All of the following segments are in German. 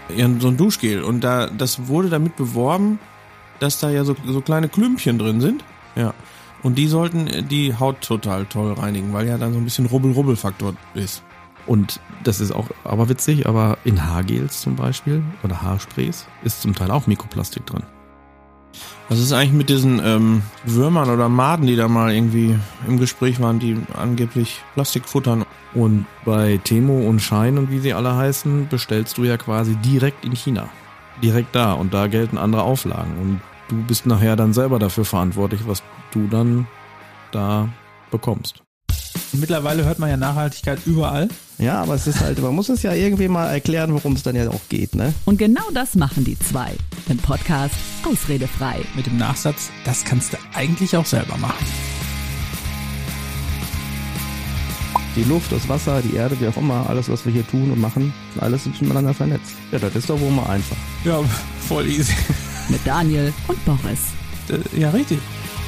Ja, so ein Duschgel. Und das wurde damit beworben, dass da ja so kleine Klümpchen drin sind. Ja. Und die sollten die Haut total toll reinigen, weil ja dann so ein bisschen Rubbel-Rubbel-Faktor ist. Und das ist auch aber witzig, aber in Haargels zum Beispiel oder Haarsprays ist zum Teil auch Mikroplastik drin. Was ist eigentlich mit diesen Würmern oder Maden, die da mal irgendwie im Gespräch waren, die angeblich Plastik futtern? Und bei Temo und Shine und wie sie alle heißen, bestellst du ja quasi direkt in China. Direkt da. Und da gelten andere Auflagen. Und du bist nachher dann selber dafür verantwortlich, was du dann da bekommst. Mittlerweile hört man ja Nachhaltigkeit überall. Ja, aber es ist halt, man muss es ja irgendwie mal erklären, worum es dann ja auch geht, ne? Und genau das machen die zwei. Im Podcast Ausredefrei. Mit dem Nachsatz, das kannst du eigentlich auch selber machen. Die Luft, das Wasser, die Erde, wie auch immer, alles, was wir hier tun und machen, alles ist miteinander vernetzt. Ja, das ist doch wohl mal einfach. Ja, voll easy. Mit Daniel und Boris. Ja, richtig.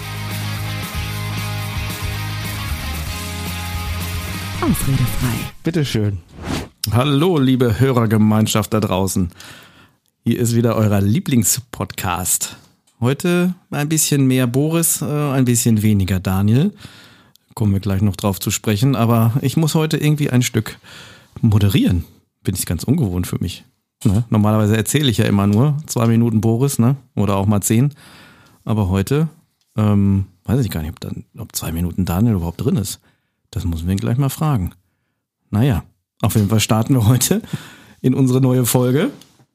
Ausredefrei. Bitteschön. Hallo, liebe Hörergemeinschaft da draußen. Hier ist wieder euer Lieblingspodcast. Heute ein bisschen mehr Boris, ein bisschen weniger Daniel. Kommen wir gleich noch drauf zu sprechen. Aber ich muss heute irgendwie ein Stück moderieren. Bin ich ganz ungewohnt für mich. Ne? Normalerweise erzähle ich ja immer nur 2 Minuten Boris, ne? Oder auch mal 10. Aber heute weiß ich gar nicht, ob 2 Minuten Daniel überhaupt drin ist. Das müssen wir ihn gleich mal fragen. Naja, auf jeden Fall starten wir heute in unsere neue Folge.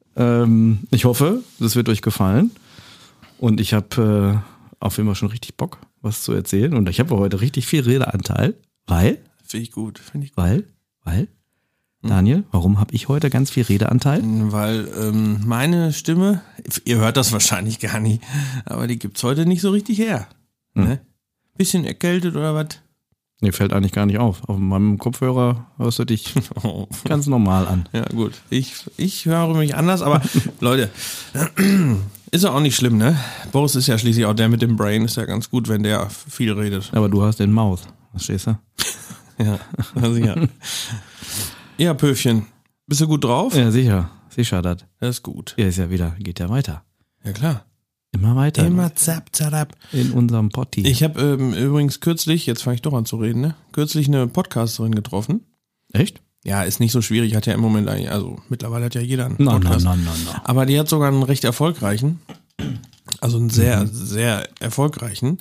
Ich hoffe, das wird euch gefallen. Und ich habe auf jeden Fall schon richtig Bock, was zu erzählen. Und ich habe heute richtig viel Redeanteil, weil... Finde ich gut. Weil? Daniel, warum habe ich heute ganz viel Redeanteil? Weil meine Stimme, ihr hört das wahrscheinlich gar nicht, aber die gibt's heute nicht so richtig her. Ne? Bisschen erkältet oder was? Nee, fällt eigentlich gar nicht auf. Auf meinem Kopfhörer hörst du dich ganz normal an. Ja gut, ich höre mich anders, aber Leute, ist ja auch nicht schlimm, ne? Boris ist ja schließlich auch der mit dem Brain, ist ja ganz gut, wenn der viel redet. Aber du hast den Mouth, verstehst du? Ja, sicher. Ja, Pöfchen, bist du gut drauf? Ja, sicher das. Das ist gut. Ja, geht ja weiter. Ja klar. Immer weiter. Immer zap. In unserem Potti. Ich habe übrigens kürzlich, jetzt fange ich doch an zu reden, ne? Kürzlich eine Podcasterin getroffen. Echt? Ja, ist nicht so schwierig, hat ja im Moment eigentlich, also mittlerweile hat ja jeder einen Podcast. Nein. Aber die hat sogar einen recht erfolgreichen, also einen sehr, sehr erfolgreichen.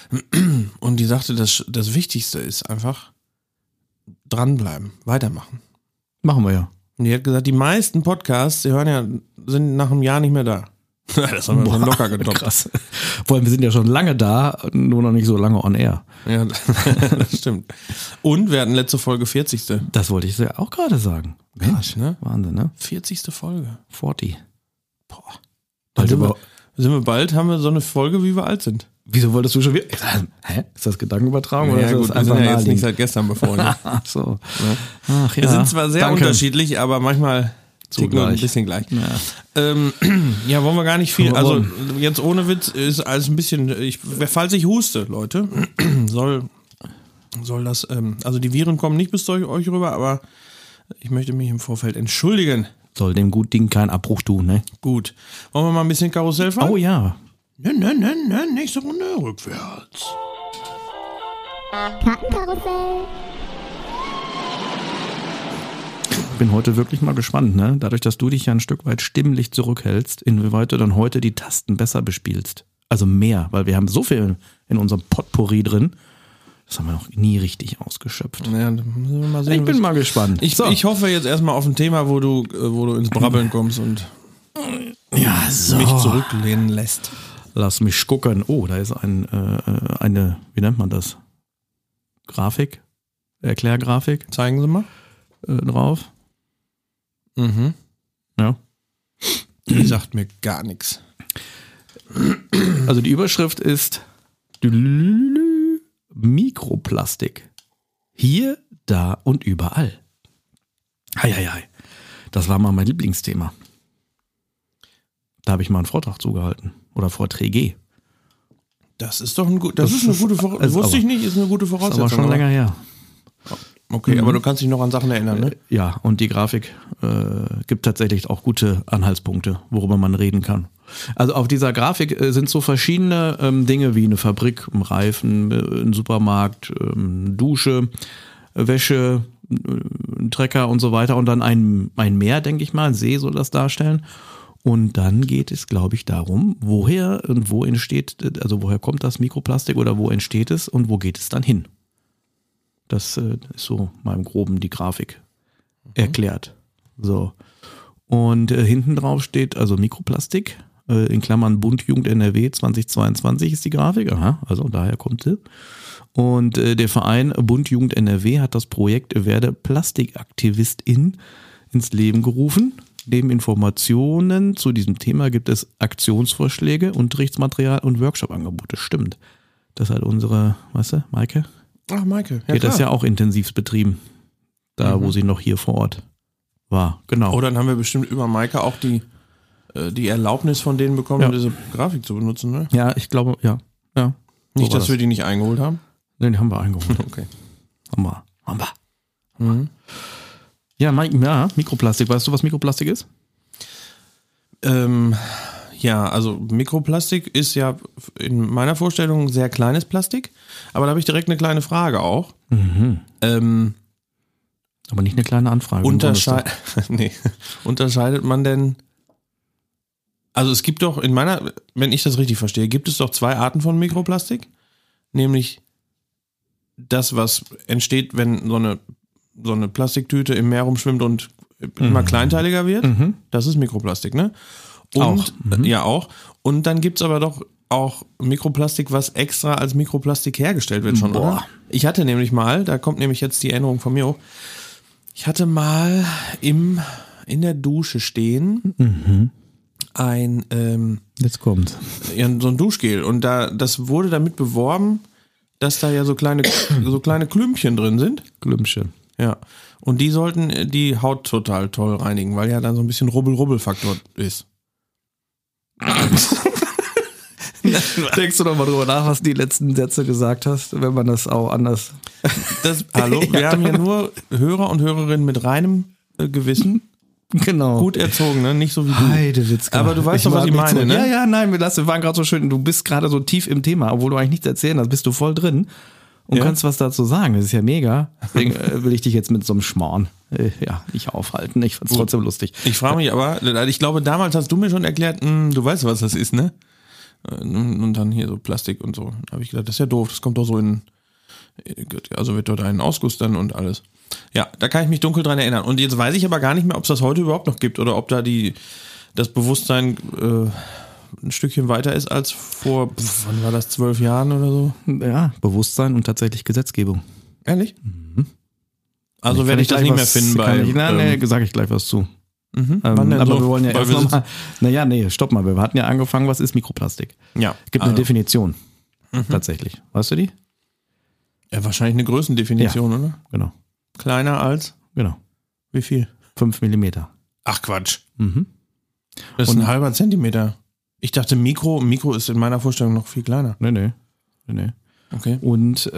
Und die sagte, das Wichtigste ist einfach dranbleiben, weitermachen. Machen wir ja. Und die hat gesagt, die meisten Podcasts, sind nach einem Jahr nicht mehr da. Das haben wir schon locker getoppt. Krass. Vor allem, wir sind ja schon lange da, nur noch nicht so lange on air. Ja, das stimmt. Und wir hatten letzte Folge 40. Das wollte ich ja auch gerade sagen. Mensch, ne? Wahnsinn, ne? 40. Folge. 40. Boah. Haben wir so eine Folge, wie wir alt sind. Wieso wolltest du schon wieder? Hä? Ist das Gedankenübertragung oder ist das wir einfach sind ja jetzt nicht seit gestern befreundet. Ach so. Ja. Ach ja. Wir sind zwar sehr unterschiedlich, aber manchmal ticken wir ein bisschen gleich. Ja, wollen wir gar nicht viel. Also jetzt ohne Witz ist alles ein bisschen. Falls ich huste, Leute, soll das. Also die Viren kommen nicht bis zu euch rüber, aber ich möchte mich im Vorfeld entschuldigen. Soll dem guten Ding keinen Abbruch tun, ne? Gut. Wollen wir mal ein bisschen Karussell fahren? Oh ja. Nächste Runde rückwärts. Kartenkarussell. Ich bin heute wirklich mal gespannt, ne? Dadurch, dass du dich ja ein Stück weit stimmlich zurückhältst, inwieweit du dann heute die Tasten besser bespielst. Also mehr, weil wir haben so viel in unserem Potpourri drin. Das haben wir noch nie richtig ausgeschöpft. Ja, müssen wir mal sehen, ich bin mal gespannt. Ich hoffe jetzt erstmal auf ein Thema, wo du ins Brabbeln kommst und mich zurücklehnen lässt. Lass mich gucken. Oh, da ist eine, wie nennt man das? Grafik? Erklärgrafik? Zeigen Sie mal. Drauf. Mhm. Ja. Die sagt mir gar nichts. Also die Überschrift ist Mikroplastik. Hier, da und überall. Hei. Das war mal mein Lieblingsthema. Da habe ich mal einen Vortrag zugehalten. Oder Vorträge. Das ist doch eine gute Voraussetzung. Wusste ich nicht, ist eine gute Voraussetzung. Das ist aber schon länger her. Okay, aber du kannst dich noch an Sachen erinnern, ne? Ja, und die Grafik gibt tatsächlich auch gute Anhaltspunkte, worüber man reden kann. Also auf dieser Grafik sind so verschiedene Dinge wie eine Fabrik, ein Reifen, ein Supermarkt, Dusche, Wäsche, ein Trecker und so weiter und dann ein Meer, denke ich mal, ein See soll das darstellen. Und dann geht es, glaube ich, darum, woher und wo entsteht, also woher kommt das Mikroplastik oder wo entsteht es und wo geht es dann hin? Das ist so mal im Groben die Grafik erklärt. So. Und hinten drauf steht also Mikroplastik, in Klammern Bund Jugend NRW 2022 ist die Grafik, aha, also daher kommt sie. Und der Verein Bund Jugend NRW hat das Projekt Werde Plastikaktivistin ins Leben gerufen. Neben Informationen zu diesem Thema gibt es Aktionsvorschläge, Unterrichtsmaterial und Workshop-Angebote. Stimmt. Das hat unsere, weißt du, Maike? Ach, Maike. Ja, die hat das ja auch intensiv betrieben. Da, wo sie noch hier vor Ort war. Genau. Oh, dann haben wir bestimmt über Maike auch die Erlaubnis von denen bekommen, diese Grafik zu benutzen, ne? Ja, ich glaube, ja. Nicht, dass wir die nicht eingeholt haben? Nein, die haben wir eingeholt. Okay. Haben wir. Mhm. Ja, Mikroplastik. Weißt du, was Mikroplastik ist? Ja, also Mikroplastik ist ja in meiner Vorstellung sehr kleines Plastik, aber da habe ich direkt eine kleine Frage auch. Mhm. Aber nicht eine kleine Anfrage. Unterscheidet man denn, also es gibt doch wenn ich das richtig verstehe, gibt es doch 2 Arten von Mikroplastik, nämlich das, was entsteht, wenn so eine Plastiktüte im Meer rumschwimmt und immer kleinteiliger wird, das ist Mikroplastik, ne? Und auch. Und dann gibt's aber doch auch Mikroplastik, was extra als Mikroplastik hergestellt wird schon, oder? Ich hatte nämlich mal, da kommt nämlich jetzt die Erinnerung von mir hoch, ich hatte mal in der Dusche stehen jetzt kommt. Ja, so ein Duschgel und das wurde damit beworben, dass da ja so kleine Klümpchen drin sind. Klümpchen. Ja, und die sollten die Haut total toll reinigen, weil ja dann so ein bisschen Rubbel-Rubbel-Faktor ist. Denkst du doch mal drüber nach, was die letzten Sätze gesagt hast, wenn man das auch anders... Hallo, wir haben hier nur Hörer und Hörerinnen mit reinem Gewissen. Genau. Gut erzogen, ne? Nicht so wie du. Heidewitzka. Aber du weißt doch, was ich meine, ne? Ja, nein, wir waren gerade so schön, du bist gerade so tief im Thema, obwohl du eigentlich nichts erzählen hast, bist du voll drin. Und kannst was dazu sagen. Das ist ja mega. Deswegen will ich dich jetzt mit so einem Schmarrn nicht aufhalten. Ich fand's trotzdem lustig. Ich frage mich aber, ich glaube, damals hast du mir schon erklärt, du weißt, was das ist, ne? Und dann hier so Plastik und so. Da habe ich gedacht, das ist ja doof. Das kommt doch so also wird dort ein Ausguss dann und alles. Ja, da kann ich mich dunkel dran erinnern. Und jetzt weiß ich aber gar nicht mehr, ob es das heute überhaupt noch gibt oder ob da das Bewusstsein ein Stückchen weiter ist als vor, wann war das, 12 Jahren oder so? Ja, Bewusstsein und tatsächlich Gesetzgebung. Ehrlich? Mhm. Also werde ich das nicht mehr finden sage ich gleich was zu. Wann denn aber so? wir wollen ja erst nochmal, stopp mal, wir hatten ja angefangen, was ist Mikroplastik? Ja. Gibt eine Definition, tatsächlich. Weißt du die? Ja, wahrscheinlich eine Größendefinition, oder? Genau. Kleiner als? Genau. Wie viel? 5 Millimeter. Ach Quatsch. Das ist ein halber Zentimeter. Ich dachte, Mikro ist in meiner Vorstellung noch viel kleiner. Nee. Okay. Und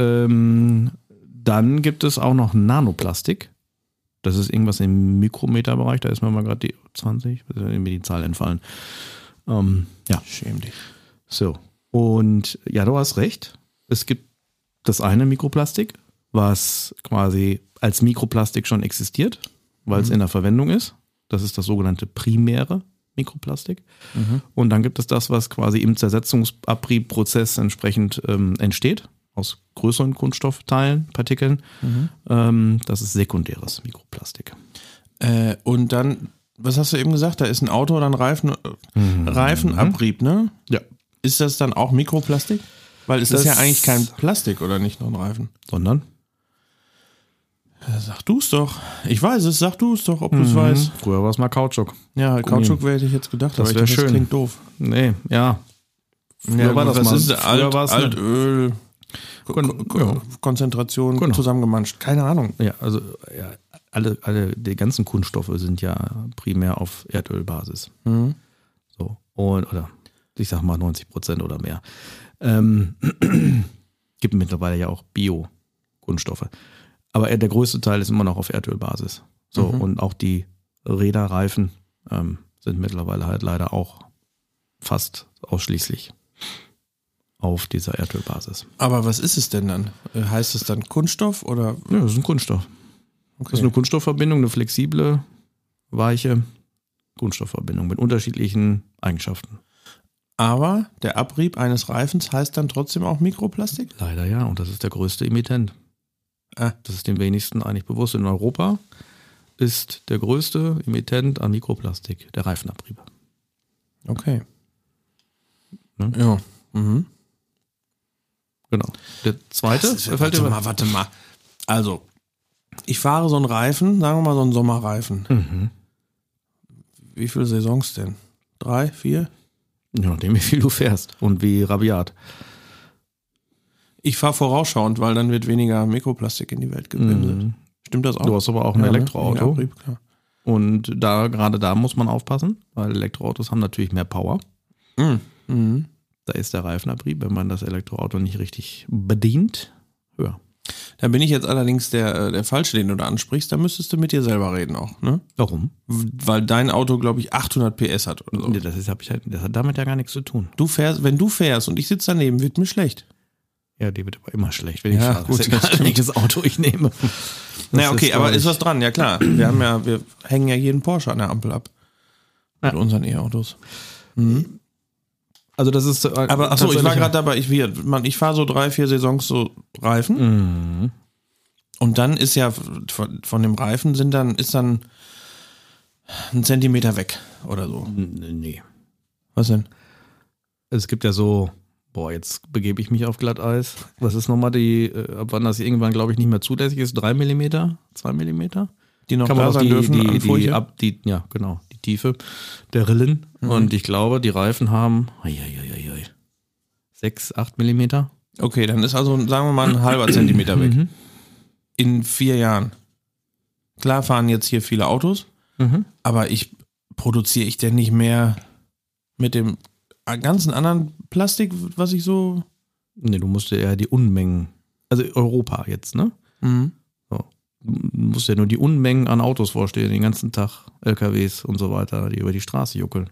dann gibt es auch noch Nanoplastik. Das ist irgendwas im Mikrometerbereich. Da ist mir mal gerade die 20, mir die Zahl entfallen. Schäm dich. So. Und ja, du hast recht. Es gibt das eine Mikroplastik, was quasi als Mikroplastik schon existiert, weil es in der Verwendung ist. Das ist das sogenannte primäre Mikroplastik. Und dann gibt es das, was quasi im Zersetzungsabriebprozess entsprechend entsteht, aus größeren Kunststoffteilen, Partikeln. Das ist sekundäres Mikroplastik. Und dann, was hast du eben gesagt, da ist ein Auto oder ein Reifenabrieb, ne? Ja. Ist das dann auch Mikroplastik? Weil es ist ja eigentlich kein Plastik, oder nicht, noch ein Reifen? Sondern? Sag du es doch. Ich weiß es, sag du es doch, ob du es weißt. Früher war es mal Kautschuk. Ja, Kautschuk hätte ich jetzt gedacht, das wäre schön. Das klingt doof. Nee, ja. Früher war das was mal. Ist Altöl, Konzentration zusammengemanscht. Keine Ahnung. Ja, also die ganzen Kunststoffe sind ja primär auf Erdölbasis. So. Oder ich sag mal 90% oder mehr. Gibt mittlerweile ja auch Bio-Kunststoffe. Aber der größte Teil ist immer noch auf Erdölbasis. So, und auch die Räderreifen sind mittlerweile halt leider auch fast ausschließlich auf dieser Erdölbasis. Aber was ist es denn dann? Heißt es dann Kunststoff oder? Ja, das ist ein Kunststoff. Okay. Das ist eine Kunststoffverbindung, eine flexible, weiche Kunststoffverbindung mit unterschiedlichen Eigenschaften. Aber der Abrieb eines Reifens heißt dann trotzdem auch Mikroplastik? Leider ja, und das ist der größte Emittent. Das ist dem wenigsten eigentlich bewusst. In Europa ist der größte Emittent an Mikroplastik der Reifenabrieb. Okay. Ne? Ja. Mhm. Genau. Der zweite? Warte mal. Also, ich fahre so einen Reifen, sagen wir mal so einen Sommerreifen. Wie viele Saisons denn? 3, 4? Je nachdem, wie viel du fährst und wie rabiat. Ich fahre vorausschauend, weil dann wird weniger Mikroplastik in die Welt gebündelt. Stimmt das auch? Du hast aber auch ein Elektroauto. Abrieb, klar. Und gerade da muss man aufpassen, weil Elektroautos haben natürlich mehr Power. Da ist der Reifenabrieb, wenn man das Elektroauto nicht richtig bedient, höher. Da bin ich jetzt allerdings der Falsche, den du da ansprichst. Da müsstest du mit dir selber reden auch, ne? Warum? Weil dein Auto, glaube ich, 800 PS hat oder so. Das hat damit ja gar nichts zu tun. Wenn du fährst und ich sitze daneben, wird mir schlecht. Ja, die wird aber immer schlecht, wenn ich fahre. Gut, das ist egal, welches Auto ich nehme. Naja, okay, aber ist was dran, ja klar. Wir hängen ja jeden Porsche an der Ampel ab. Mit unseren E-Autos. Also das ist... Aber achso, ich war gerade dabei, ich fahre so 3, 4 Saisons so Reifen. Und dann ist ja von dem Reifen ist dann ein Zentimeter weg oder so. Nee. Was denn? Es gibt ja so... jetzt begebe ich mich auf Glatteis. Was ist nochmal ab wann das irgendwann, glaube ich, nicht mehr zulässig ist? 3 mm? 2 mm? Die noch da sein dürfen, ja, genau, die Tiefe der Rillen. Und ich glaube, die Reifen haben 6, 8 mm. Okay, dann ist also, sagen wir mal, ein halber Zentimeter weg. In 4 Jahren. Klar fahren jetzt hier viele Autos, aber produziere ich denn nicht mehr mit dem ganzen anderen Plastik, was ich so... Nee, du musst ja eher die Unmengen, also Europa jetzt, ne? So. Du musst ja nur die Unmengen an Autos vorstellen, den ganzen Tag LKWs und so weiter, die über die Straße juckeln.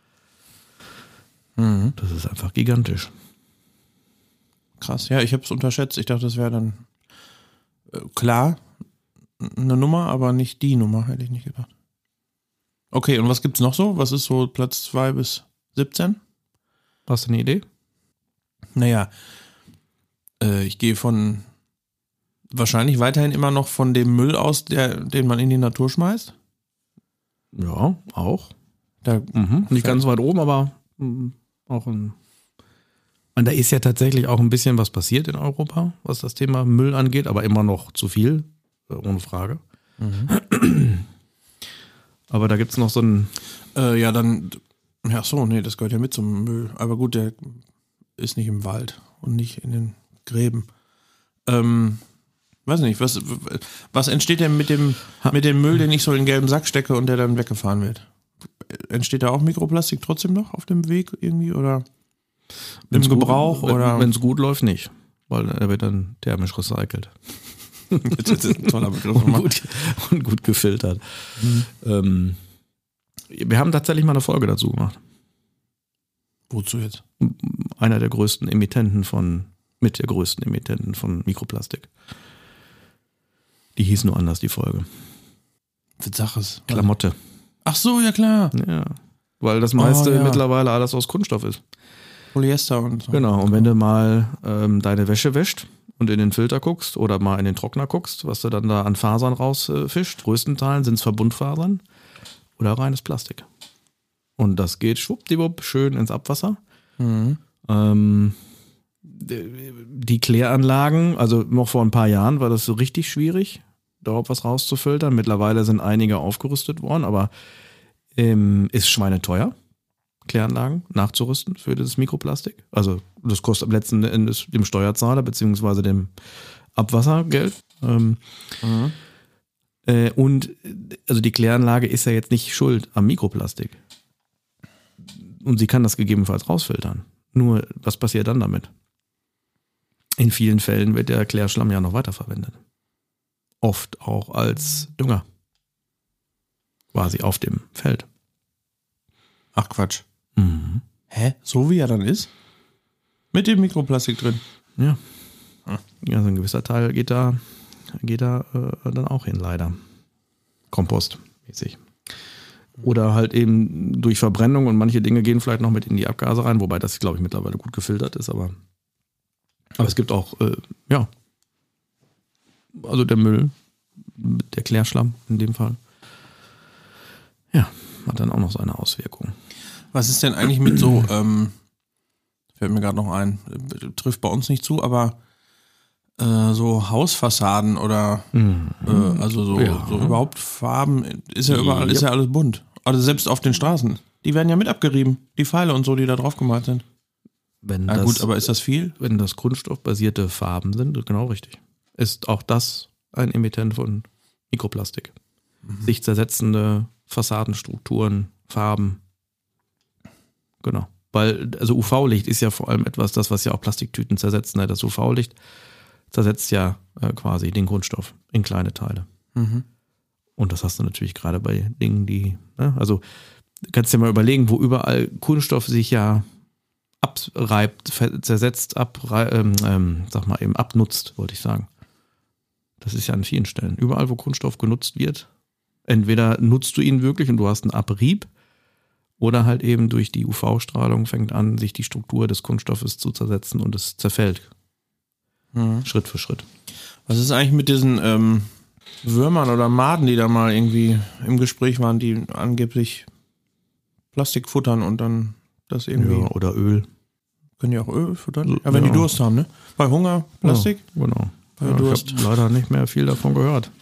Das ist einfach gigantisch. Krass, ja, ich habe es unterschätzt. Ich dachte, das wäre dann klar eine Nummer, aber nicht die Nummer, hätte ich nicht gedacht. Okay, und was gibt's noch so? Was ist so Platz 2 bis 17? Hast du eine Idee? Naja, ich gehe wahrscheinlich weiterhin immer noch von dem Müll aus, den man in die Natur schmeißt. Ja, auch. Nicht ganz weit oben, aber auch und da ist ja tatsächlich auch ein bisschen was passiert in Europa, was das Thema Müll angeht, aber immer noch zu viel, ohne Frage. Aber da gibt es noch so ein... das gehört ja mit zum Müll. Aber gut, der ist nicht im Wald und nicht in den Gräben. Weiß nicht, was entsteht denn mit dem Müll, den ich so in den gelben Sack stecke und der dann weggefahren wird? Entsteht da auch Mikroplastik trotzdem noch auf dem Weg irgendwie oder im Gebrauch? Wenn es gut läuft, nicht. Weil er wird dann thermisch recycelt. Das ist ein toller Begriff. und gut gefiltert. Wir haben tatsächlich mal eine Folge dazu gemacht. Wozu jetzt? Mit der größten Emittenten von Mikroplastik. Die hieß nur anders, die Folge. Sag es. Klamotte. Ach so, ja klar. Ja, weil das meiste mittlerweile alles aus Kunststoff ist. Polyester und so. Genau, und wenn du mal deine Wäsche wäscht und in den Filter guckst oder mal in den Trockner guckst, was du dann da an Fasern rausfischt, größtenteils sind es Verbundfasern oder reines Plastik. Und das geht schwuppdiwupp schön ins Abwasser. Die Kläranlagen, also noch vor ein paar Jahren war das so richtig schwierig, dort was rauszufiltern. Mittlerweile sind einige aufgerüstet worden, aber ist schweineteuer, Kläranlagen nachzurüsten für das Mikroplastik. Also das kostet am letzten Endes dem Steuerzahler beziehungsweise dem Abwasser Geld. Und also die Kläranlage ist ja jetzt nicht schuld am Mikroplastik. Und sie kann das gegebenenfalls rausfiltern. Nur, was passiert dann damit? In vielen Fällen wird der Klärschlamm ja noch weiterverwendet. oft auch als Dünger. Quasi auf dem Feld. Ach Quatsch. Hä? So wie er dann ist? Mit dem Mikroplastik drin? Ja. Ja, so ein gewisser Teil geht da dann auch hin, leider. Kompostmäßig. Oder halt eben durch Verbrennung und manche Dinge gehen vielleicht noch mit in die Abgase rein, wobei das, glaube ich, mittlerweile gut gefiltert ist, aber es gibt auch, also der Müll, der Klärschlamm in dem Fall, ja, hat dann auch noch seine Auswirkungen. Was ist denn eigentlich mit so, fällt mir gerade noch ein, trifft bei uns nicht zu, aber so Hausfassaden oder also so überhaupt Farben, ist ja überall, ist ja alles bunt. Also selbst auf den Straßen. Die werden ja mit abgerieben, die Pfeile und so, die da drauf gemalt sind. Gut, aber ist das viel? Wenn das kunststoffbasierte Farben sind, genau richtig. Ist auch das ein Emittent von Mikroplastik. Sich zersetzende Fassadenstrukturen, Farben. Genau. Weil, also UV-Licht ist ja vor allem etwas, das, was ja auch Plastiktüten zersetzt. Ne? Das UV-Licht zersetzt ja quasi den Kunststoff in kleine Teile. Und das hast du natürlich gerade bei Dingen, die, ne? Also kannst dir mal überlegen, wo überall Kunststoff sich ja abreibt, zersetzt, abnutzt, wollte ich sagen. Das ist ja an vielen Stellen. Überall, wo Kunststoff genutzt wird, entweder nutzt du ihn wirklich und du hast einen Abrieb, oder halt eben durch die UV-Strahlung fängt an, sich die Struktur des Kunststoffes zu zersetzen und es zerfällt. Schritt für Schritt. Was ist eigentlich mit diesen Würmern oder Maden, die da mal irgendwie im Gespräch waren, die angeblich Plastik futtern und dann das irgendwie... Ja, oder Öl. Können die auch Öl futtern? Ja, wenn die Durst haben, ne? Bei Hunger Plastik? Ja, genau. Bei Durst. Ich habe leider nicht mehr viel davon gehört.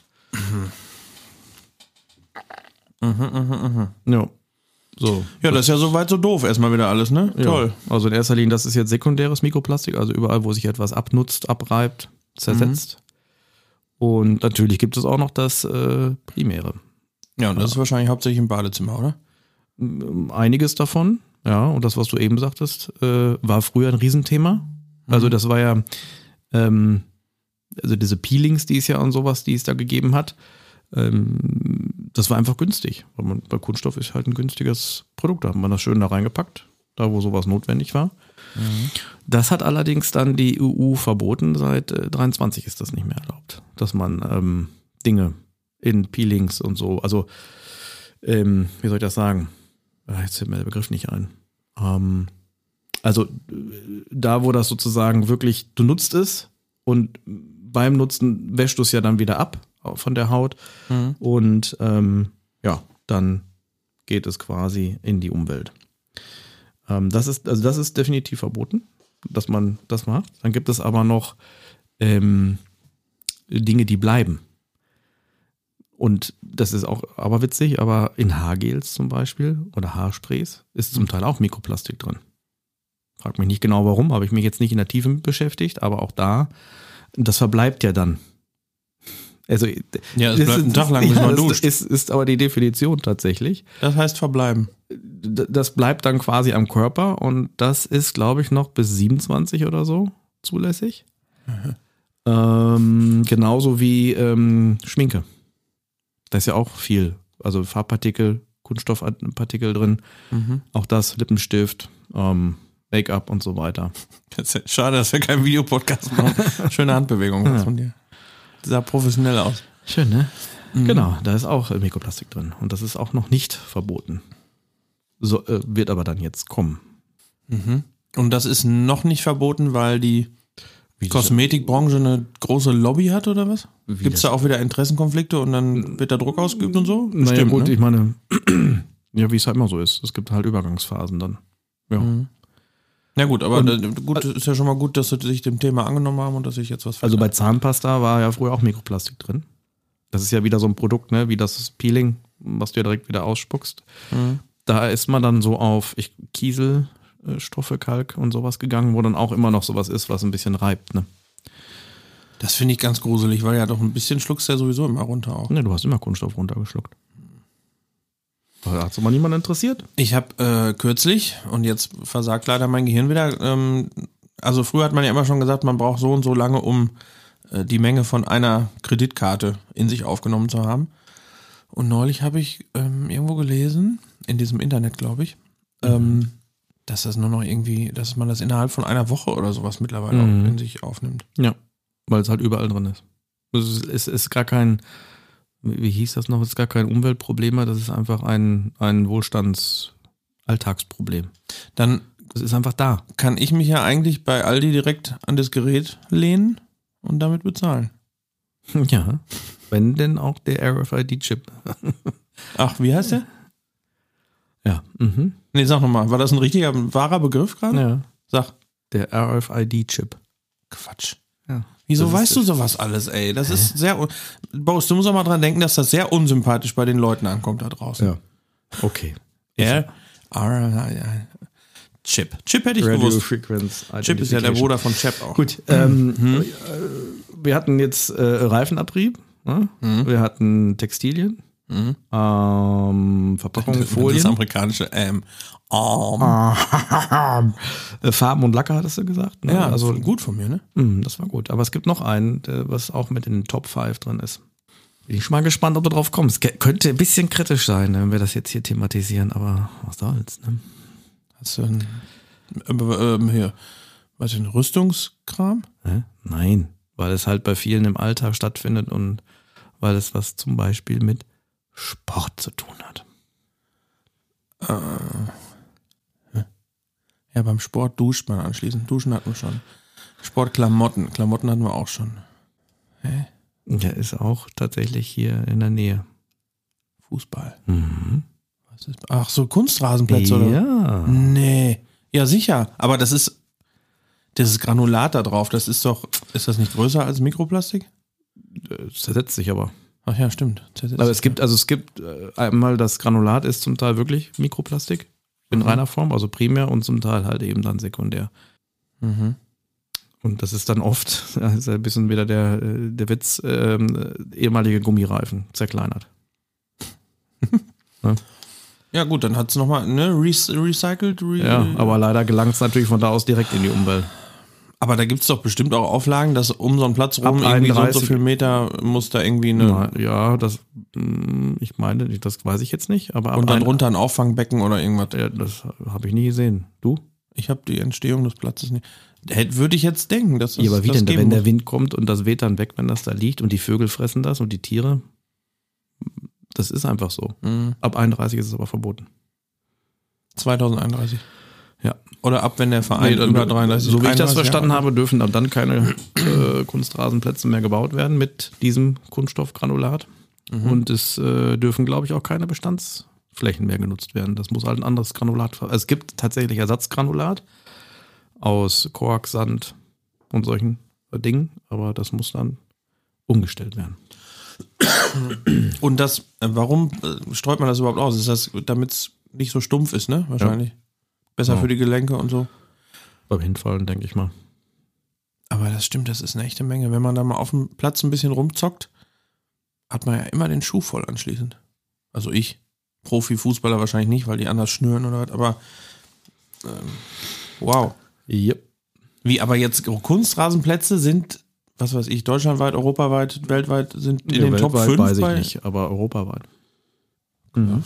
Ja. So. Ja, das ist ja soweit so doof erstmal wieder alles, ne? Ja. Toll. Also in erster Linie, das ist jetzt sekundäres Mikroplastik, also überall, wo sich etwas abnutzt, abreibt, zersetzt. Und natürlich gibt es auch noch das Primäre. Ja, und das ist wahrscheinlich hauptsächlich im Badezimmer, oder? Einiges davon, ja. Und das, was du eben sagtest, war früher ein Riesenthema. Also das war ja, also diese Peelings, die es ja und sowas, die es da gegeben hat, das war einfach günstig. Weil Kunststoff ist halt ein günstiges Produkt. Da hat man das schön da reingepackt, da wo sowas notwendig war. Das hat allerdings dann die EU verboten. Seit 23 ist das nicht mehr erlaubt, dass man Dinge in Peelings und so, also wie soll ich das sagen? Jetzt fällt mir der Begriff nicht ein. Also da, wo das sozusagen wirklich, du nutzt es und beim Nutzen wäschst du es ja dann wieder ab von der Haut und dann geht es quasi in die Umwelt. Das ist definitiv verboten, dass man das macht. Dann gibt es aber noch Dinge, die bleiben. Und das ist auch aber witzig, aber in Haargels zum Beispiel oder Haarsprays ist zum Teil auch Mikroplastik drin. Frag mich nicht genau warum, habe ich mich jetzt nicht in der Tiefe mit beschäftigt, aber auch da, das verbleibt ja dann. Also, ja, es bleibt einen Tag lang, bis man duscht. Ist aber die Definition tatsächlich. Das heißt verbleiben. Das bleibt dann quasi am Körper und das ist, glaube ich, noch bis 27 oder so zulässig. Genauso wie Schminke. Da ist ja auch viel, also Farbpartikel, Kunststoffpartikel drin. Auch das, Lippenstift, Make-up und so weiter. Schade, dass wir keinen Videopodcast machen. Schöne Handbewegung von dir. Sah professionell aus. Schön, ne? Genau, da ist auch Mikroplastik drin. Und das ist auch noch nicht verboten. So, wird aber dann jetzt kommen. Und das ist noch nicht verboten, weil die Kosmetikbranche eine große Lobby hat, oder was? Gibt es da auch wieder Interessenkonflikte und dann wird da Druck ausgeübt und so? Bestimmt, naja, gut, ne? Ich meine, ja, wie es halt immer so ist. Es gibt halt Übergangsphasen dann. Ja. Na gut, aber gut, ist ja schon mal gut, dass sie sich dem Thema angenommen haben und dass ich jetzt was verändert. Also bei Zahnpasta war ja früher auch Mikroplastik drin. Das ist ja wieder so ein Produkt, ne, wie das Peeling, was du ja direkt wieder ausspuckst. Da ist man dann so auf Kieselstoffe, Kalk und sowas gegangen, wo dann auch immer noch sowas ist, was ein bisschen reibt, ne? Das finde ich ganz gruselig, weil ja doch ein bisschen schluckst du ja sowieso immer runter auch. Ne, du hast immer Kunststoff runtergeschluckt. Da hat es aber niemand interessiert. Ich habe kürzlich, und jetzt versagt leider mein Gehirn wieder, also früher hat man ja immer schon gesagt, man braucht so und so lange, um die Menge von einer Kreditkarte in sich aufgenommen zu haben. Und neulich habe ich irgendwo gelesen, in diesem Internet, glaube ich, dass das nur noch irgendwie, dass man das innerhalb von einer Woche oder sowas mittlerweile auch in sich aufnimmt. Ja, weil es halt überall drin ist. Es ist gar kein, wie hieß das noch, es ist gar kein Umweltproblem mehr, das ist einfach ein Wohlstands-Alltagsproblem. Dann das ist einfach da. Kann ich mich ja eigentlich bei Aldi direkt an das Gerät lehnen und damit bezahlen. Ja, wenn denn auch der RFID-Chip. Ach, wie heißt der? Ja. Mhm. Nee, sag nochmal, war das ein richtiger, wahrer Begriff gerade? Ja. Sag. Der RFID-Chip. Quatsch. Ja. Wieso weißt du sowas alles, ey? Das ist sehr, Boris, du musst auch mal dran denken, dass das sehr unsympathisch bei den Leuten ankommt da draußen. Ja. Okay. Chip. Chip hätte ich Radio gewusst. Frequency Chip ist ja der Bruder von Chap auch. Gut, wir hatten jetzt Reifenabrieb, ne? Wir hatten Textilien, Verpackung, Folien. Das amerikanische Farben und Lacke, hattest du gesagt? Ne? Ja, also gut von mir, ne? Das war gut. Aber es gibt noch einen, was auch mit in den Top 5 drin ist. Bin ich schon mal gespannt, ob du drauf kommst. Könnte ein bisschen kritisch sein, wenn wir das jetzt hier thematisieren, aber was soll's, ne? Hast du ein Rüstungskram? Nein, weil es halt bei vielen im Alltag stattfindet und weil es was zum Beispiel mit Sport zu tun hat. Ja, beim Sport duscht man anschließend. Duschen hatten wir schon. Sportklamotten. Klamotten hatten wir auch schon. Der ist auch tatsächlich hier in der Nähe. Fußball. Mhm. Was ist, ach so, Kunstrasenplätze, oder? Ja. Nee. Ja, sicher. Aber das ist Granulat da drauf. Das ist doch, ist das nicht größer als Mikroplastik? Es zersetzt sich aber. Ach ja, stimmt. Aber es gibt einmal das Granulat ist zum Teil wirklich Mikroplastik in reiner Form, also primär und zum Teil halt eben dann sekundär. Mhm. Und das ist dann oft, das ist ein bisschen wieder der Witz, ehemalige Gummireifen zerkleinert. Ja. Ja gut, dann hat es nochmal recycelt. Ja, aber leider gelangt es natürlich von da aus direkt in die Umwelt. Aber da gibt es doch bestimmt auch Auflagen, dass um so einen Platz rum irgendwie so und so viel Meter muss da irgendwie eine... Ja, ich meine, das weiß ich jetzt nicht. Aber und dann drunter ein Auffangbecken oder irgendwas. Ja, das habe ich nie gesehen. Du? Ich habe die Entstehung des Platzes nicht. Würde ich jetzt denken, dass es ja, aber wie das denn, geben wenn muss. der Wind kommt und das weht dann weg, wenn das da liegt und die Vögel fressen das und die Tiere? Das ist einfach so. Mhm. Ab 31 ist es aber verboten. 2031. Ja. Oder ab, wenn der Verein über 33... So wie ich das verstanden habe, dürfen dann keine Kunstrasenplätze mehr gebaut werden mit diesem Kunststoffgranulat. Und es dürfen, glaube ich, auch keine Bestandsflächen mehr genutzt werden. Das muss halt ein anderes Granulat... Also es gibt tatsächlich Ersatzgranulat aus Kork, Sand und solchen Dingen, aber das muss dann umgestellt werden. Und das, warum streut man das überhaupt aus? Ist das, damit es nicht so stumpf ist, ne? Wahrscheinlich. Ja. Besser für die Gelenke und so. Beim Hinfallen, denke ich mal. Aber das stimmt, das ist eine echte Menge. Wenn man da mal auf dem Platz ein bisschen rumzockt, hat man ja immer den Schuh voll anschließend. Also ich. Profifußballer wahrscheinlich nicht, weil die anders schnüren oder was, aber wow. Yep. Wie, aber jetzt Kunstrasenplätze sind, was weiß ich, deutschlandweit, europaweit, weltweit sind in den Top 5? Weiß ich nicht, aber europaweit. Mhm.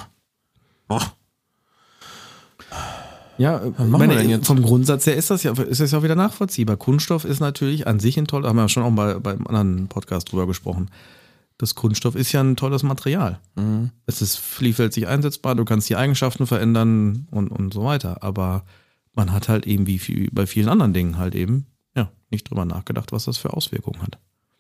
Ja, vom Grundsatz her ist das ja wieder nachvollziehbar. Kunststoff ist natürlich an sich ein toll, haben wir ja schon auch beim anderen Podcast drüber gesprochen. Das Kunststoff ist ja ein tolles Material. Mhm. Es ist vielfältig einsetzbar, du kannst die Eigenschaften verändern und so weiter. Aber man hat halt eben wie bei vielen anderen Dingen halt eben nicht drüber nachgedacht, was das für Auswirkungen hat.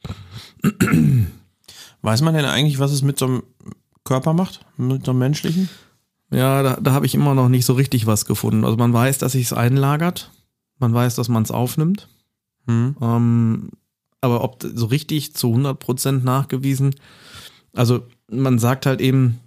Weiß man denn eigentlich, was es mit so einem Körper macht? Mit so einem menschlichen? Ja, da habe ich immer noch nicht so richtig was gefunden. Also man weiß, dass sich es einlagert. Man weiß, dass man es aufnimmt. Aber ob so richtig zu 100% nachgewiesen, also man sagt halt eben,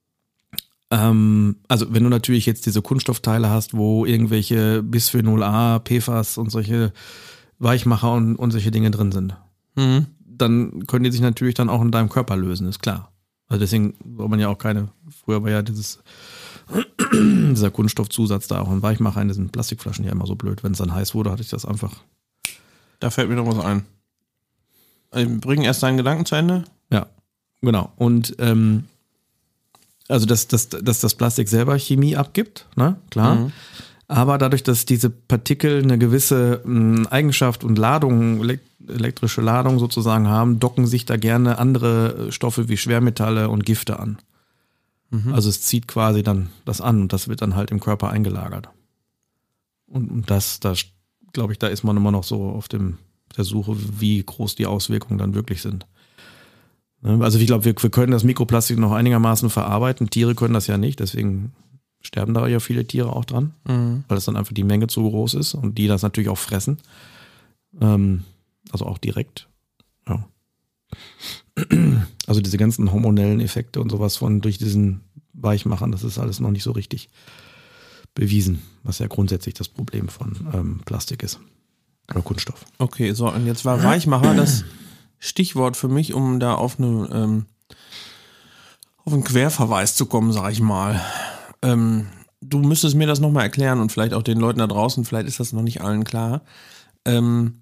also wenn du natürlich jetzt diese Kunststoffteile hast, wo irgendwelche Bisphenol A, PFAS und solche Weichmacher und solche Dinge drin sind, dann können die sich natürlich dann auch in deinem Körper lösen, ist klar. Also deswegen soll man ja auch früher war ja dieser Kunststoffzusatz da auch ein Weichmacher in diesen Plastikflaschen ja immer so blöd. Wenn es dann heiß wurde, hatte ich das einfach. Da fällt mir noch was ein. Bring erst deinen Gedanken zu Ende. Ja, genau. Und also dass das Plastik selber Chemie abgibt, ne? Klar. Mhm. Aber dadurch, dass diese Partikel eine gewisse Eigenschaft und Ladung, elektrische Ladung sozusagen haben, docken sich da gerne andere Stoffe wie Schwermetalle und Gifte an. Mhm. Also es zieht quasi dann das an und das wird dann halt im Körper eingelagert. Und das glaube ich, da ist man immer noch so auf der Suche, wie groß die Auswirkungen dann wirklich sind. Also ich glaube, wir können das Mikroplastik noch einigermaßen verarbeiten. Tiere können das ja nicht, deswegen sterben da ja viele Tiere auch dran, weil es dann einfach die Menge zu groß ist und die das natürlich auch fressen. Also auch direkt. Ja. Also diese ganzen hormonellen Effekte und sowas durch diesen Weichmachern, das ist alles noch nicht so richtig bewiesen, was ja grundsätzlich das Problem von Plastik ist. Oder Kunststoff. Okay, so, und jetzt war Weichmacher das Stichwort für mich, um da auf einen Querverweis zu kommen, sag ich mal. Du müsstest mir das nochmal erklären und vielleicht auch den Leuten da draußen, vielleicht ist das noch nicht allen klar. Wenn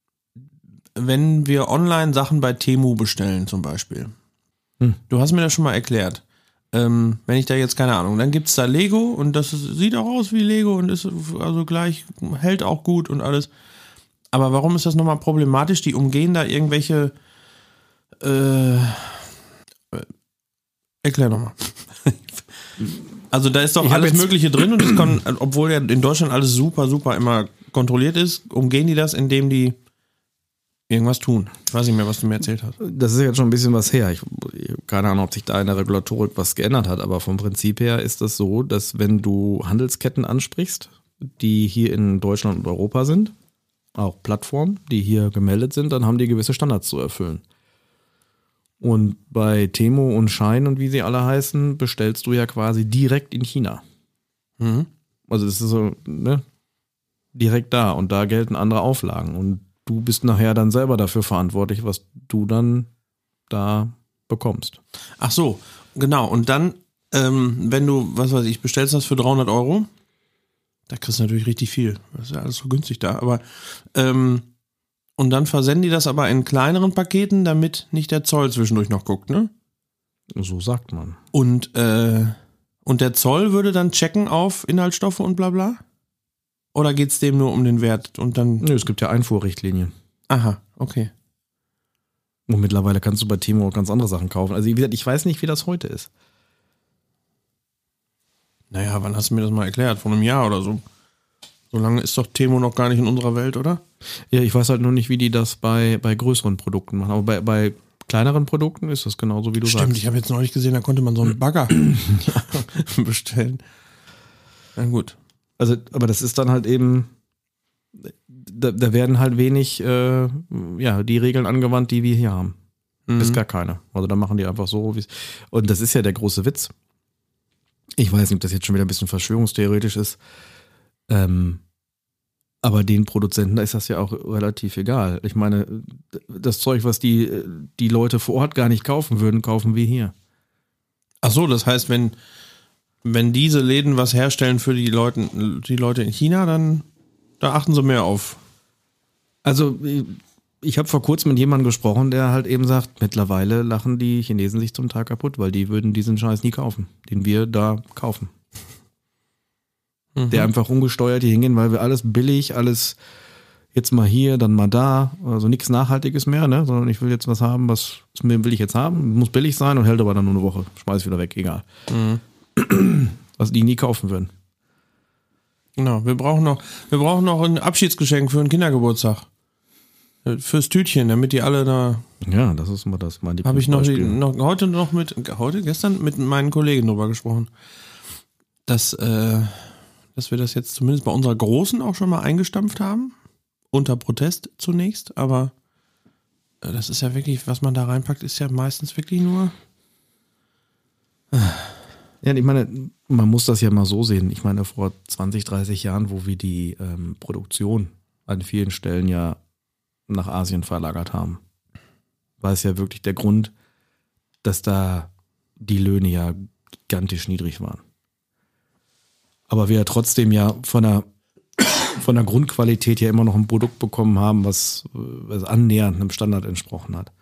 wir online Sachen bei Temu bestellen zum Beispiel, du hast mir das schon mal erklärt, wenn ich da jetzt, keine Ahnung, dann gibt's da Lego und das sieht auch aus wie Lego und ist also gleich, hält auch gut und alles. Aber warum ist das nochmal problematisch? Die umgehen da irgendwelche erklär nochmal. Also da ist doch alles Mögliche drin und es kann, obwohl ja in Deutschland alles super, super immer kontrolliert ist, umgehen die das, indem die irgendwas tun. Ich weiß nicht mehr, was du mir erzählt hast. Das ist jetzt schon ein bisschen was her. Ich habe keine Ahnung, ob sich da in der Regulatorik was geändert hat, aber vom Prinzip her ist das so, dass wenn du Handelsketten ansprichst, die hier in Deutschland und Europa sind, auch Plattformen, die hier gemeldet sind, dann haben die gewisse Standards zu erfüllen. Und bei Temu und Shein und wie sie alle heißen, bestellst du ja quasi direkt in China. Mhm. Also das ist so, ne, direkt da und da gelten andere Auflagen und du bist nachher dann selber dafür verantwortlich, was du dann da bekommst. Ach so, genau. Und dann, wenn du, was weiß ich, bestellst das für 300 €, da kriegst du natürlich richtig viel. Das ist ja alles so günstig da. Aber und dann versenden die das aber in kleineren Paketen, damit nicht der Zoll zwischendurch noch guckt, ne? So sagt man. Und der Zoll würde dann checken auf Inhaltsstoffe und bla bla? Oder geht's dem nur um den Wert? Und dann? Nö, es gibt ja Einfuhrrichtlinien. Aha, okay. Und mittlerweile kannst du bei Temu auch ganz andere Sachen kaufen. Also wie gesagt, ich weiß nicht, wie das heute ist. Naja, wann hast du mir das mal erklärt? Vor einem Jahr oder so. So lange ist doch Temu noch gar nicht in unserer Welt, oder? Ja, ich weiß halt nur nicht, wie die das bei größeren Produkten machen. Aber bei kleineren Produkten ist das genauso, wie du sagst. Stimmt, ich habe jetzt neulich gesehen, da konnte man so einen Bagger bestellen. Na gut. Also, aber das ist dann halt eben, da werden halt wenig die Regeln angewandt, die wir hier haben. Ist gar keine. Also da machen die einfach so, wie und das ist ja der große Witz. Ich weiß nicht, ob das jetzt schon wieder ein bisschen verschwörungstheoretisch ist. Aber den Produzenten, da ist das ja auch relativ egal. Ich meine, das Zeug, was die Leute vor Ort gar nicht kaufen würden, kaufen wir hier. Ach so, das heißt, wenn diese Läden was herstellen für die Leute in China, dann da achten sie mehr auf. Also ich habe vor kurzem mit jemandem gesprochen, der halt eben sagt, mittlerweile lachen die Chinesen sich zum Teil kaputt, weil die würden diesen Scheiß nie kaufen, den wir da kaufen. Der einfach ungesteuert hier hingehen, weil wir alles billig, alles jetzt mal hier, dann mal da, also nichts Nachhaltiges mehr, ne? Sondern ich will jetzt was haben, was will ich jetzt haben, muss billig sein und hält aber dann nur eine Woche, schmeiß wieder weg, egal. Was die nie kaufen würden. Genau, wir brauchen noch ein Abschiedsgeschenk für einen Kindergeburtstag. Fürs Tütchen, damit die alle da. Ja, das ist mal das, mein Habe ich gestern mit meinen Kollegen drüber gesprochen, dass wir das jetzt zumindest bei unserer Großen auch schon mal eingestampft haben. Unter Protest zunächst, aber das ist ja wirklich, was man da reinpackt, ist ja meistens wirklich nur. Ja, ich meine, man muss das ja mal so sehen. Ich meine, vor 20, 30 Jahren, wo wir die Produktion an vielen Stellen ja nach Asien verlagert haben, war es ja wirklich der Grund, dass da die Löhne ja gigantisch niedrig waren. Aber wir ja trotzdem ja von von der Grundqualität her immer noch ein Produkt bekommen haben, was annähernd einem Standard entsprochen hat.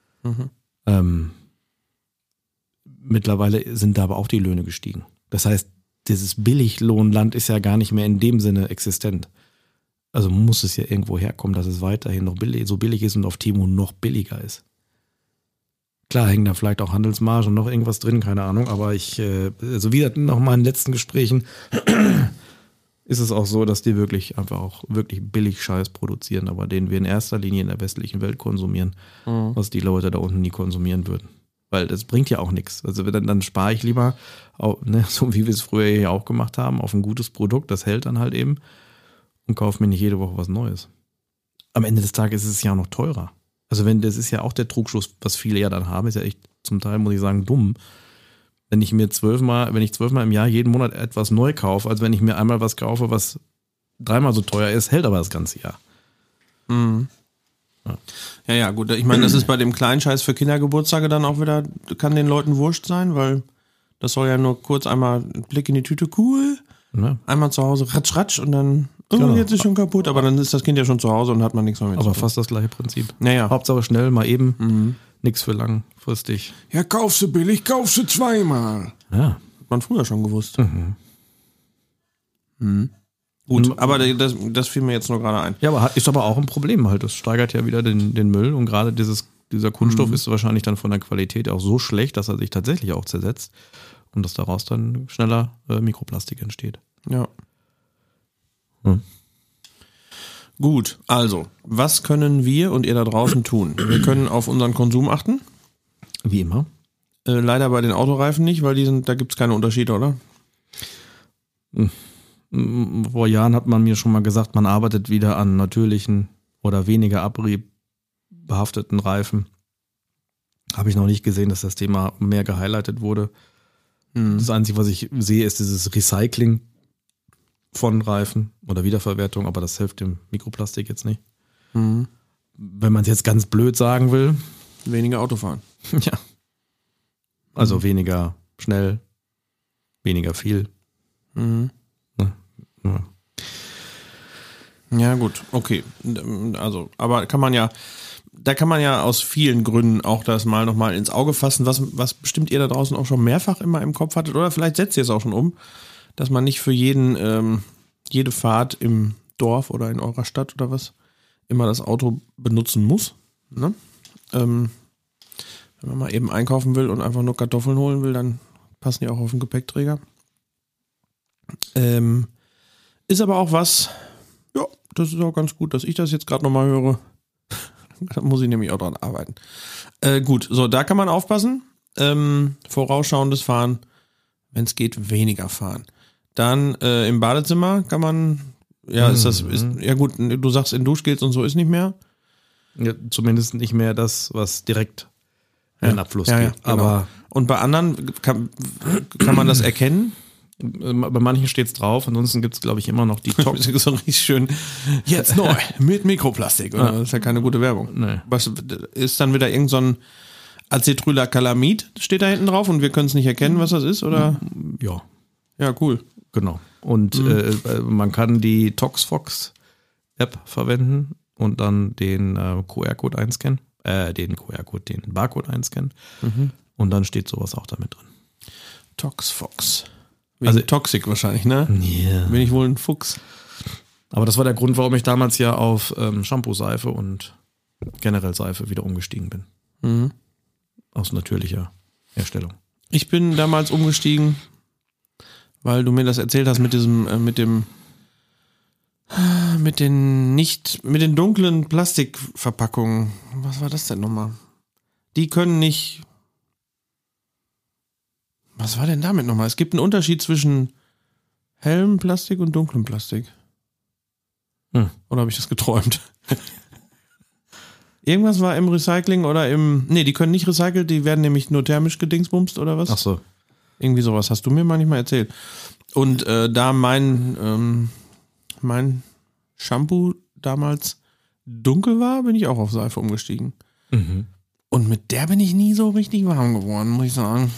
Mittlerweile sind da aber auch die Löhne gestiegen. Das heißt, dieses Billiglohnland ist ja gar nicht mehr in dem Sinne existent. Also muss es ja irgendwo herkommen, dass es weiterhin noch so billig ist und auf Temu noch billiger ist. Klar hängen da vielleicht auch Handelsmargen und noch irgendwas drin, keine Ahnung, aber so wie noch mal in den letzten Gesprächen, ist es auch so, dass die wirklich einfach auch wirklich billig Scheiß produzieren, aber den wir in erster Linie in der westlichen Welt konsumieren, was die Leute da unten nie konsumieren würden. Weil das bringt ja auch nichts. Also dann spare ich lieber, so wie wir es früher ja auch gemacht haben, auf ein gutes Produkt, das hält dann halt eben und kaufe mir nicht jede Woche was Neues. Am Ende des Tages ist es ja auch noch teurer. Also das ist ja auch der Trugschluss, was viele ja dann haben, ist ja echt zum Teil, muss ich sagen, dumm. Wenn ich 12-mal im Jahr jeden Monat etwas neu kaufe, als wenn ich mir einmal was kaufe, was 3-mal so teuer ist, hält aber das ganze Jahr. Ja, gut. Ich meine, das ist bei dem kleinen Scheiß für Kindergeburtstage dann auch wieder, kann den Leuten wurscht sein, weil das soll ja nur kurz einmal ein Blick in die Tüte, cool, einmal zu Hause, ratsch, und dann, jetzt ist schon kaputt, aber dann ist das Kind ja schon zu Hause und hat man nichts mehr mit. Aber fast das gleiche Prinzip. Naja. Hauptsache schnell, mal eben, nichts für langfristig. Ja, kauf sie billig, kauf sie zweimal. Ja. Hat man früher schon gewusst. Gut, aber das fiel mir jetzt nur gerade ein. Ja, aber ist aber auch ein Problem halt. Das steigert ja wieder den Müll und gerade dieser Kunststoff ist wahrscheinlich dann von der Qualität auch so schlecht, dass er sich tatsächlich auch zersetzt und dass daraus dann schneller Mikroplastik entsteht. Ja. Gut, also, was können wir und ihr da draußen tun? Wir können auf unseren Konsum achten. Wie immer. Leider bei den Autoreifen nicht, weil da gibt es keine Unterschiede, oder? Vor Jahren hat man mir schon mal gesagt, man arbeitet wieder an natürlichen oder weniger abriebbehafteten Reifen. Habe ich noch nicht gesehen, dass das Thema mehr gehighlightet wurde. Das Einzige, was ich sehe, ist dieses Recycling von Reifen oder Wiederverwertung, aber das hilft dem Mikroplastik jetzt nicht. Wenn man es jetzt ganz blöd sagen will. Weniger Autofahren. Ja. Also weniger schnell, weniger viel. Ja, gut, okay. Also, aber da kann man ja aus vielen Gründen auch das mal nochmal ins Auge fassen, was bestimmt ihr da draußen auch schon mehrfach immer im Kopf hattet, oder vielleicht setzt ihr es auch schon um, dass man nicht für jede Fahrt im Dorf oder in eurer Stadt oder was immer das Auto benutzen muss. Ne? Wenn man mal eben einkaufen will und einfach nur Kartoffeln holen will, dann passen die auch auf den Gepäckträger. Ist aber auch was, ja, das ist auch ganz gut, dass ich das jetzt gerade nochmal höre. Da muss ich nämlich auch dran arbeiten. Gut, so, da kann man aufpassen. Vorausschauendes Fahren, wenn es geht, weniger fahren. Dann im Badezimmer kann man, ja, ja gut, du sagst in Duschgels und so ist nicht mehr. Ja, zumindest nicht mehr das, was direkt in den Abfluss geht. Ja, genau. Aber und bei anderen kann man das erkennen? Bei manchen steht es drauf, ansonsten gibt es, glaube ich, immer noch die Top. So richtig schön, jetzt neu, mit Mikroplastik. Oder? Das ist ja keine gute Werbung. Nee. Was ist dann wieder irgend so ein Acetrylacalamid, steht da hinten drauf und wir können es nicht erkennen, was das ist, oder? Ja. Ja, cool. Genau. Und man kann die ToxFox-App verwenden und dann den QR-Code einscannen. Den Barcode einscannen. Und dann steht sowas auch damit drin. ToxFox. Also Toxic wahrscheinlich, ne? Yeah. Bin ich wohl ein Fuchs. Aber das war der Grund, warum ich damals ja auf Shampoo-Seife und generell Seife wieder umgestiegen bin. Aus natürlicher Herstellung. Ich bin damals umgestiegen, weil du mir das erzählt hast mit den dunklen Plastikverpackungen. Was war das denn nochmal? Die können nicht. Was war denn damit nochmal? Es gibt einen Unterschied zwischen hellem Plastik und dunklem Plastik. Oder habe ich das geträumt? Irgendwas war im Recycling oder die können nicht recycelt, die werden nämlich nur thermisch gedingsbumst oder was? Ach so. Irgendwie sowas hast du mir manchmal erzählt. Und da mein Shampoo damals dunkel war, bin ich auch auf Seife umgestiegen. Und mit der bin ich nie so richtig warm geworden, muss ich sagen.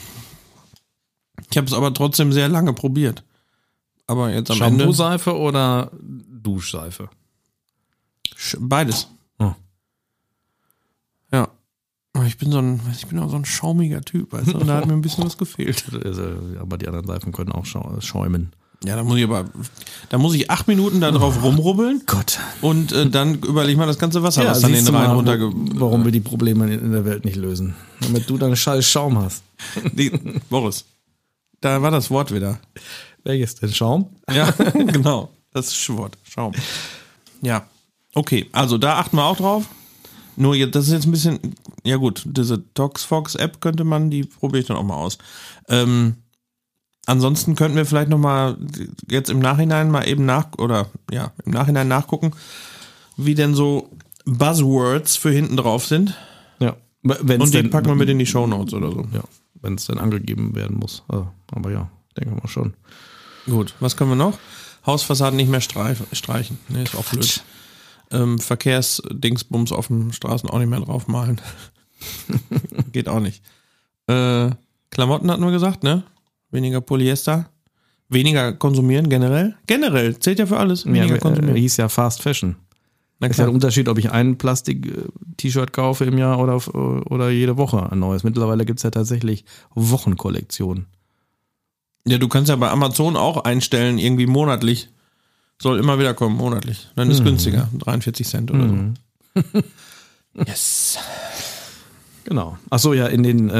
Ich habe es aber trotzdem sehr lange probiert. Aber jetzt am Ende. Shampoo-Seife oder Duschseife? Beides. Oh. Ja. Aber ich bin auch so ein schaumiger Typ, weißt du? Und da hat mir ein bisschen was gefehlt. Aber die anderen Seifen können auch schäumen. Ja, da muss ich 8 Minuten da drauf rumrubbeln. Gott. Und dann überleg mal das ganze Wasser, was dann in den Rhein warum wir die Probleme in der Welt nicht lösen. Damit du deinen scheiß Schaum hast. Boris, da war das Wort wieder. Welches denn? Schaum? Ja, genau. Das Wort. Schaum. Ja. Okay, also da achten wir auch drauf. Nur jetzt, das ist jetzt ein bisschen, ja gut, diese ToxFox-App die probiere ich dann auch mal aus. Ansonsten könnten wir vielleicht nochmal jetzt im Nachhinein mal eben im Nachhinein nachgucken, wie denn so Buzzwords für hinten drauf sind. Ja. Und die packen wir mit in die Shownotes oder so. Ja, wenn es dann angegeben werden muss. Aber ja, denke mal schon. Gut, was können wir noch? Hausfassaden nicht mehr streichen. Nee, ist auch blöd. Verkehrsdingsbums auf den Straßen auch nicht mehr draufmalen. Geht auch nicht. Klamotten hatten wir gesagt, ne? Weniger Polyester. Weniger konsumieren generell. Generell zählt ja für alles. Weniger konsumieren. Hieß ja Fast Fashion. Ist ja ein Unterschied, ob ich ein Plastik-T-Shirt kaufe im Jahr oder jede Woche ein neues. Mittlerweile gibt es ja tatsächlich Wochenkollektionen. Ja, du kannst ja bei Amazon auch einstellen, irgendwie monatlich. Soll immer wieder kommen, monatlich. Dann ist günstiger. 43 Cent oder so. Yes. Genau. Achso, ja, in den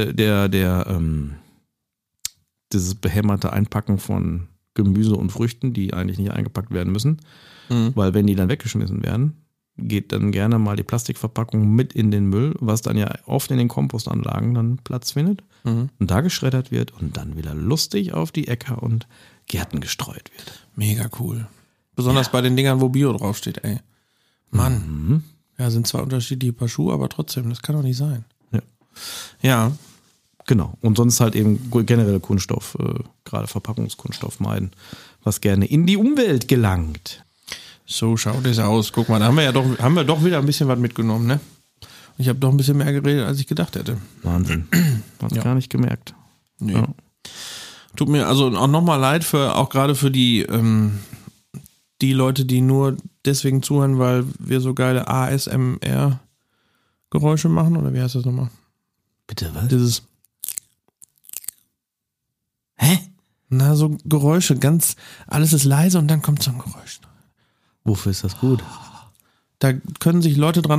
dieses behämmerte Einpacken von Gemüse und Früchten, die eigentlich nicht eingepackt werden müssen. Weil wenn die dann weggeschmissen werden, geht dann gerne mal die Plastikverpackung mit in den Müll, was dann ja oft in den Kompostanlagen dann Platz findet und da geschreddert wird und dann wieder lustig auf die Äcker und Gärten gestreut wird. Mega cool. Besonders bei den Dingern, wo Bio draufsteht, ey. Mann. Ja, sind zwar unterschiedliche Paar Schuhe, aber trotzdem, das kann doch nicht sein. Ja. Genau. Und sonst halt eben generell Kunststoff, gerade Verpackungskunststoff meiden, was gerne in die Umwelt gelangt. So schaut es aus. Guck mal, da haben wir doch wieder ein bisschen was mitgenommen, ne? Ich habe doch ein bisschen mehr geredet, als ich gedacht hätte. Wahnsinn. Hast gar nicht gemerkt. Nee. Ja. Tut mir also auch nochmal leid, auch gerade für die Leute, die nur deswegen zuhören, weil wir so geile ASMR-Geräusche machen, oder wie heißt das nochmal? Bitte, was? Dieses. Hä? Na, so Geräusche, alles ist leise und dann kommt so ein Geräusch. Wofür ist das gut? Da können sich Leute dran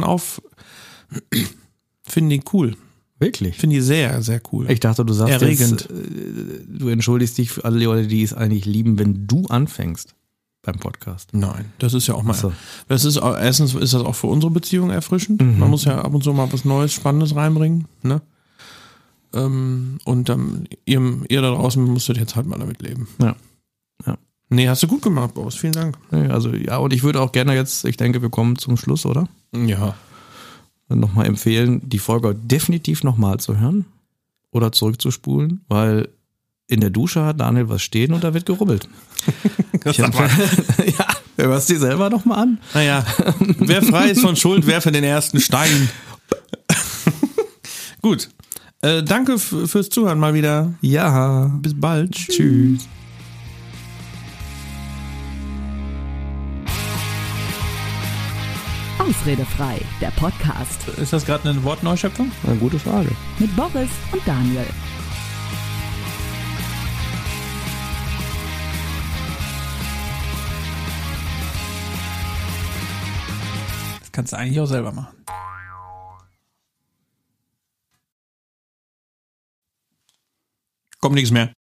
finden die cool. Wirklich? Finde ich sehr, sehr cool. Ich dachte, du sagst erregend. Du entschuldigst dich für alle Leute, die es eigentlich lieben, wenn du anfängst beim Podcast. Nein, das ist ja auch mal. So. Erstens ist das auch für unsere Beziehung erfrischend. Man muss ja ab und zu mal was Neues, Spannendes reinbringen, ne? Und ihr da draußen müsstet jetzt halt mal damit leben. Ja. Nee, hast du gut gemacht, Boris. Vielen Dank. Also ja, und ich würde auch gerne jetzt, ich denke, wir kommen zum Schluss, oder? Ja. Nochmal empfehlen, die Folge definitiv nochmal zu hören oder zurückzuspulen, weil in der Dusche hat Daniel was stehen und da wird gerubbelt. Ja, hörst du dir selber nochmal an? Naja, wer frei ist von Schuld, werfe den ersten Stein. Gut. Danke fürs Zuhören mal wieder. Ja. Bis bald. Tschüss. Ausredefrei, der Podcast. Ist das gerade eine Wortneuschöpfung? Eine gute Frage. Mit Boris und Daniel. Das kannst du eigentlich auch selber machen. Kommt nichts mehr.